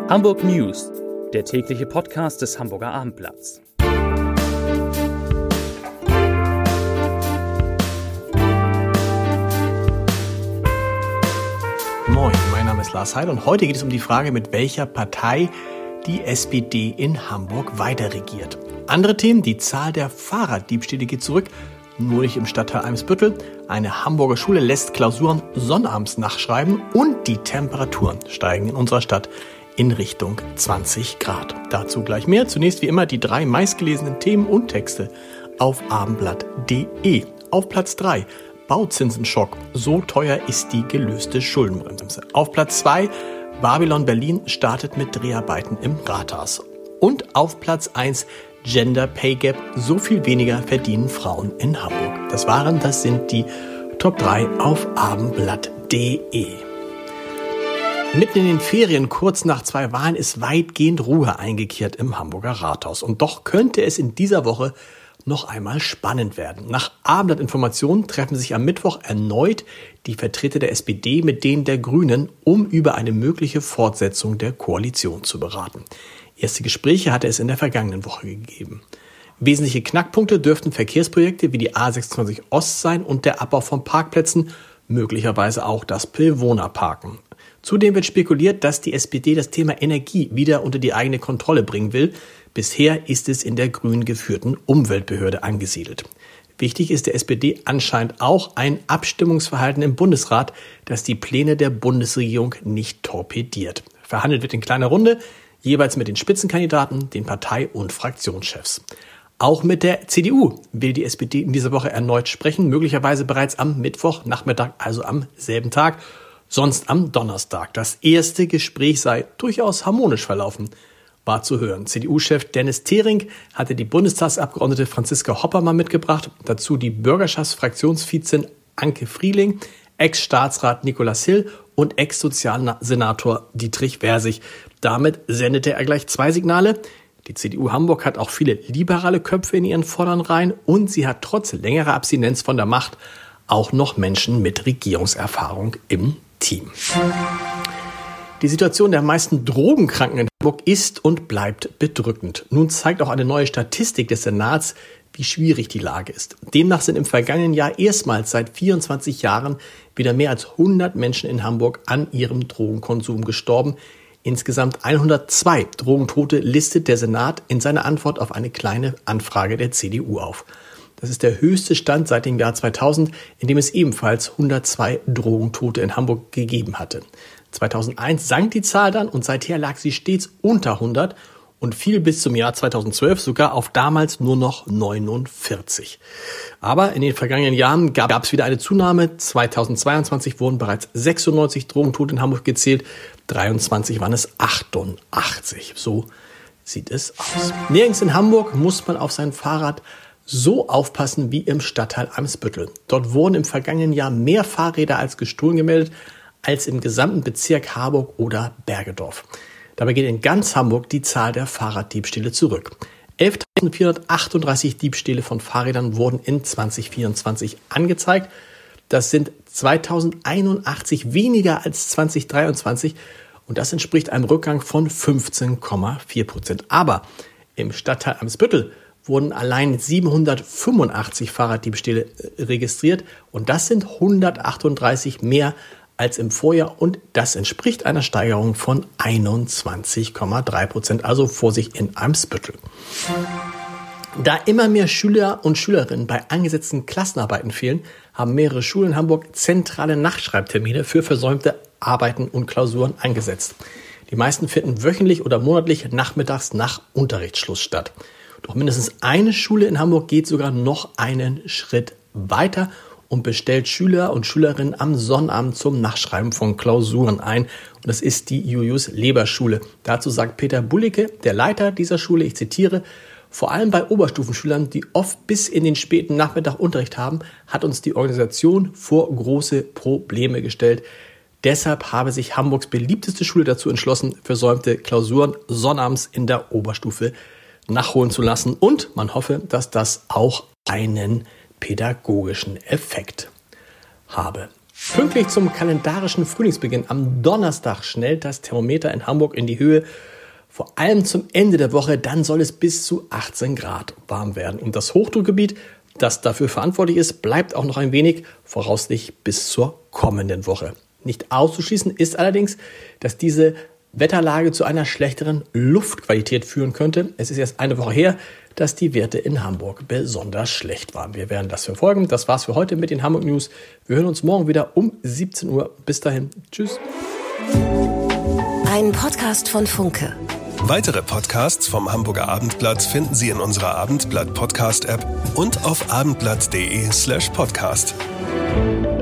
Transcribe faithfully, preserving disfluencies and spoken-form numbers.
Hamburg News, der tägliche Podcast des Hamburger Abendblatts. Moin, mein Name ist Lars Heil und heute geht es um die Frage, mit welcher Partei die S P D in Hamburg weiter regiert. Andere Themen: die Zahl der Fahrraddiebstähle geht zurück, nur nicht im Stadtteil Eimsbüttel. Eine Hamburger Schule lässt Klausuren sonnabends nachschreiben und die Temperaturen steigen in unserer Stadt in Richtung zwanzig Grad. Dazu gleich mehr. Zunächst wie immer die drei meistgelesenen Themen und Texte auf abendblatt punkt de. Auf Platz drei: Bauzinsenschock. So teuer ist die gelöste Schuldenbremse. Auf Platz zwei: Babylon Berlin startet mit Dreharbeiten im Rathaus. Und auf Platz eins: Gender Pay Gap. So viel weniger verdienen Frauen in Hamburg. Das waren, das sind die Top drei auf abendblatt punkt de. Mitten in den Ferien, kurz nach zwei Wahlen, ist weitgehend Ruhe eingekehrt im Hamburger Rathaus. Und doch könnte es in dieser Woche noch einmal spannend werden. Nach Abendblatt-Informationen treffen sich am Mittwoch erneut die Vertreter der S P D mit denen der Grünen, um über eine mögliche Fortsetzung der Koalition zu beraten. Erste Gespräche hatte es in der vergangenen Woche gegeben. Wesentliche Knackpunkte dürften Verkehrsprojekte wie die A sechsundzwanzig Ost sein und der Abbau von Parkplätzen, möglicherweise auch das Bewohnerparken. Zudem wird spekuliert, dass die S P D das Thema Energie wieder unter die eigene Kontrolle bringen will. Bisher ist es in der grün geführten Umweltbehörde angesiedelt. Wichtig ist der S P D anscheinend auch ein Abstimmungsverhalten im Bundesrat, das die Pläne der Bundesregierung nicht torpediert. Verhandelt wird in kleiner Runde, jeweils mit den Spitzenkandidaten, den Partei- und Fraktionschefs. Auch mit der C D U will die S P D in dieser Woche erneut sprechen, möglicherweise bereits am Mittwochnachmittag, also am selben Tag, sonst am Donnerstag. Das erste Gespräch sei durchaus harmonisch verlaufen, war zu hören. C D U-Chef Dennis Thering hatte die Bundestagsabgeordnete Franziska Hoppermann mitgebracht, dazu die Bürgerschaftsfraktionsvizin Anke Frieling, Ex-Staatsrat Nikolaus Hill und Ex-Sozialsenator Dietrich Versich. Damit sendete er gleich zwei Signale. Die C D U Hamburg hat auch viele liberale Köpfe in ihren vorderen Reihen und sie hat trotz längerer Abstinenz von der Macht auch noch Menschen mit Regierungserfahrung im Team. Die Situation der meisten Drogenkranken in Hamburg ist und bleibt bedrückend. Nun zeigt auch eine neue Statistik des Senats, wie schwierig die Lage ist. Demnach sind im vergangenen Jahr erstmals seit vierundzwanzig Jahren wieder mehr als hundert Menschen in Hamburg an ihrem Drogenkonsum gestorben. Insgesamt hundertzwei Drogentote listet der Senat in seiner Antwort auf eine kleine Anfrage der C D U auf. Das ist der höchste Stand seit dem Jahr zweitausend, in dem es ebenfalls hundertzwei Drogentote in Hamburg gegeben hatte. zweitausendeins sank die Zahl dann und seither lag sie stets unter hundert und fiel bis zum Jahr zweitausendzwölf sogar auf damals nur noch neunundvierzig. Aber in den vergangenen Jahren gab es wieder eine Zunahme. zweitausendzweiundzwanzig wurden bereits sechsundneunzig Drogentote in Hamburg gezählt, dreiundzwanzig waren es achtundachtzig. So sieht es aus. Nirgends in Hamburg muss man auf sein Fahrrad so aufpassen wie im Stadtteil Eimsbüttel. Dort wurden im vergangenen Jahr mehr Fahrräder als gestohlen gemeldet als im gesamten Bezirk Harburg oder Bergedorf. Dabei geht in ganz Hamburg die Zahl der Fahrraddiebstähle zurück. elftausendvierhundertachtunddreißig Diebstähle von Fahrrädern wurden in zweitausendvierundzwanzig angezeigt. Das sind zweitausendeinundachtzig weniger als zweitausenddreiundzwanzig und das entspricht einem Rückgang von fünfzehn Komma vier Prozent. Aber im Stadtteil Eimsbüttel wurden allein siebenhundertfünfundachtzig Fahrraddiebstähle registriert und das sind hundertachtunddreißig mehr als im Vorjahr und das entspricht einer Steigerung von einundzwanzig Komma drei Prozent. Also Vorsicht in Eimsbüttel. Da immer mehr Schüler und Schülerinnen bei angesetzten Klassenarbeiten fehlen, haben mehrere Schulen in Hamburg zentrale Nachschreibtermine für versäumte Arbeiten und Klausuren eingesetzt. Die meisten finden wöchentlich oder monatlich nachmittags nach Unterrichtsschluss statt. Doch mindestens eine Schule in Hamburg geht sogar noch einen Schritt weiter und bestellt Schüler und Schülerinnen am Sonnabend zum Nachschreiben von Klausuren ein. Und das ist die Julius-Leber-Schule. Dazu sagt Peter Bullicke, der Leiter dieser Schule, ich zitiere: Vor allem bei Oberstufenschülern, die oft bis in den späten Nachmittag Unterricht haben, hat uns die Organisation vor große Probleme gestellt. Deshalb habe sich Hamburgs beliebteste Schule dazu entschlossen, versäumte Klausuren sonnabends in der Oberstufe nachholen zu lassen. Und man hoffe, dass das auch einen pädagogischen Effekt habe. Pünktlich zum kalendarischen Frühlingsbeginn am Donnerstag schnellt das Thermometer in Hamburg in die Höhe. Vor allem zum Ende der Woche, dann soll es bis zu achtzehn Grad warm werden. Und das Hochdruckgebiet, das dafür verantwortlich ist, bleibt auch noch ein wenig, voraussichtlich bis zur kommenden Woche. Nicht auszuschließen ist allerdings, dass diese Wetterlage zu einer schlechteren Luftqualität führen könnte. Es ist erst eine Woche her, dass die Werte in Hamburg besonders schlecht waren. Wir werden das verfolgen. Das war's für heute mit den Hamburg News. Wir hören uns morgen wieder um siebzehn Uhr. Bis dahin. Tschüss. Ein Podcast von Funke. Weitere Podcasts vom Hamburger Abendblatt finden Sie in unserer Abendblatt Podcast App und auf abendblatt punkt de slash podcast.